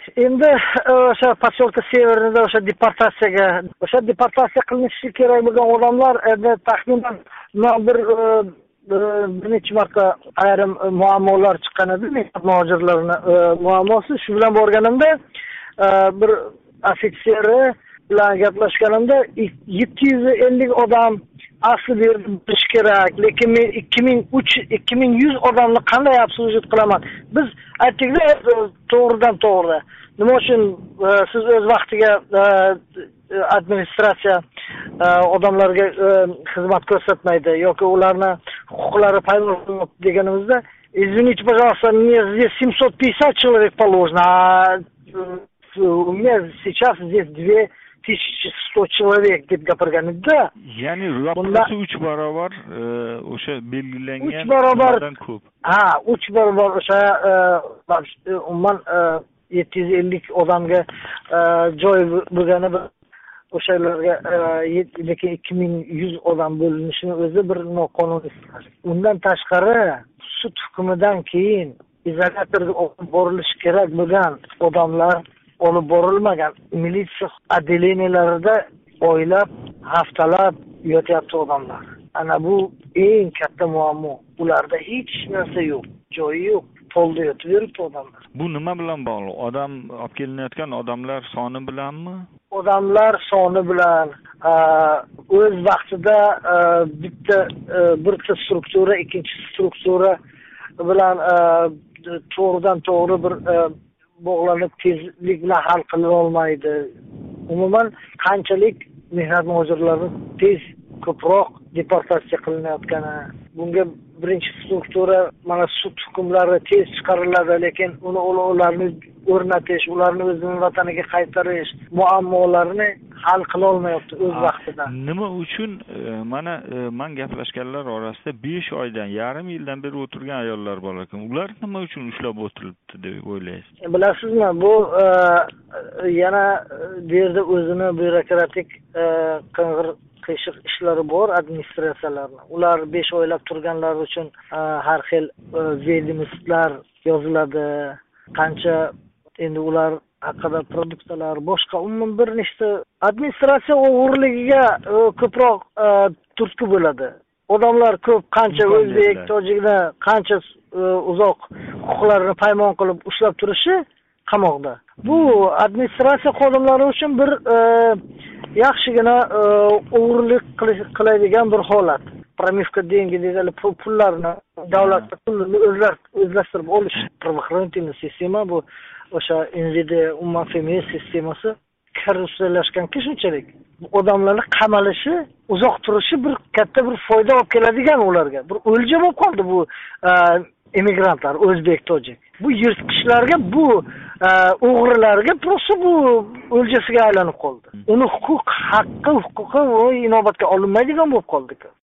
Endi o'sha posyolka severida o'sha deportatsiya qilinishi kerak bo'lgan odamlar endi taxminan bir necha marta ayrim muammolar chiqqan edi mehnat muhojirlarini muammosi. Shu bilan borganimda bir ofitseri bilan gaplashganimda 750 odam asli bu yerda bo'lishi kerak, lekin men 2100 odamni qanday obslužit qilaman? Biz aytdikda to'g'ridan to'g'ri. Nima uchun siz o'z vaqtiga administratsiya odamlarga xizmat ko'rsatmaydi yoki ularni huquqlari poymol qilyapti deganimizda, извините, пожалуйста, мне здесь 750 человек положено, а у меня сейчас здесь 2100 человек deb gapirgan edi. Ya'ni rapportasi 3 barobar o'sha belgilangan 3 barobar ko'p. 3 barobar o'sha umuman 750 odamga joy bo'lgani o'shalarga lekin 2100 odam bo'linishini o'zi bir noqonuniy. Undan tashqari sud hukmidan keyin izolyatorga olib borilishi kerak bo'lgan odamlar olib borilmagan. Militsiya отделенияларida oylab, haftalab yotyapti odamlar. Ana bu eng katta muammo. Ularda hech narsa yo'q, joyi yo'q. Polda yotib yuribdi odamlar. Bu nima bilan bog'liq? Odam olib kelinayotgan odamlar soni bilanmi? Odamlar soni bilan o'z vaqtida bitta bir struktura, ikkinchi struktura bilan to'g'ridan to'g'ri bir bog'lanib tezlik bilan hal qila olmaydi. Umuman qanchalik mehnat muhojirlari tez ko'proq deportatsiya qilinayotgani. Bunga birinchi struktura mana sud hukmlari tez chiqariladi, lekin ularni o'rnatish, ularni o'zining vataniga qaytarish muammolarini hal qila olmayapti o'z vaqtida. Nima uchun men gaplashganlar orasida 5 oydan, yarim yildan beri o'tirgan ayollar bor ekan. Ular nima uchun ushlab o'tirilibdi deb o'ylaysiz? Bilasizmi, bu yana bu yerda o'zini byurokratik qing'ir qiyshiq ishlari bor administratsiyalarning. Ular 5 oylab turganlar uchun har xil vedomostlar yoziladi. Qancha endi ular haqida produktlar boshqa umuman bir nechta administratsiya o'g'irligiga ko'proq turtki bo'ladi. Odamlar ko'p qancha o'zbek, tojikni qancha uzoq huquqlarini paymon qilib ushlab turishi qamoqda. Bu administratsiya xodimlari uchun bir yaxshigina o'g'irlik qiladigan bir holat. Pramivka dengi degan pullarni davlatga pulni o'zlashtirib olish. Правоохранительная sistema bu o'sha NVD umuman feminist sistemasi korrupsiyalashganki shunchalik odamlarni qamalishi, uzoq turishi bir katta bir foyda olib keladigan ularga. Bir o'lja bo'lib qoldi bu emigrantlar, o'zbek, tojik. Bu yirtqichlarga, bu o'g'rilarga просто bu o'ljasiga aylanib qoldi. Uni huquqi inobatga olinmaydigan bo'lib qoldi.